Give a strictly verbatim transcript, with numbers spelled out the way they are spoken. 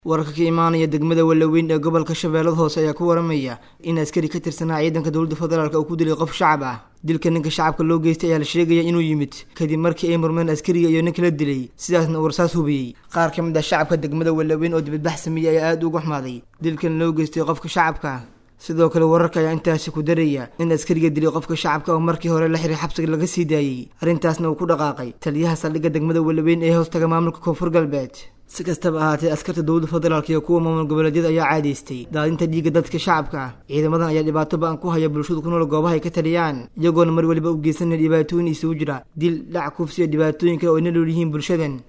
wararka ka imaanaya degmada Walaweyn ee gobolka Shabeellada Hoose ayaa ku waramaya in askari ka tirsanaa ciidanka dowladda federaalka uu ku dilay qof shacab ah. dilka ninka shacabka loo geystay ayaa la sheegaya inuu yimid kadib markii ay murmeen askariga iyo ninka la dilay, sidaasna uu rasaas hubiyay. qaar ka mid ah shacabka degmada Walaweyn oo dibadbax sameeyay ayaa aad uga xumaaday dilkan loo geystay qofka shacabka. sidoo kale wararka ayaa intaasi ku daraya in askariga dilay qofka shacabka oo markii hore la xiray xabsiga laga sii daayay, arrintaasna uu ku dhaqaaqay taliyaha saldhigga degmada Walaweyn ee hoostaga maamulka Koonfur Galbeed. si kastaba ahaatee askarta dowladda federaalka iyo kuwa maamul goboleedyada ayaa caadaystay daadinta dhiigga dadka shacabka. ciidamadan ayaa dhibaato ba'an ku haya bulshada ku nool goobaha ay ka taliyaan, iyagoona mar waliba u geysanaya dhibaatooyin isugu jira dil, dhac, kufsi iyo dhibaatooyin kale oo ay la nool yihiin bulshadan.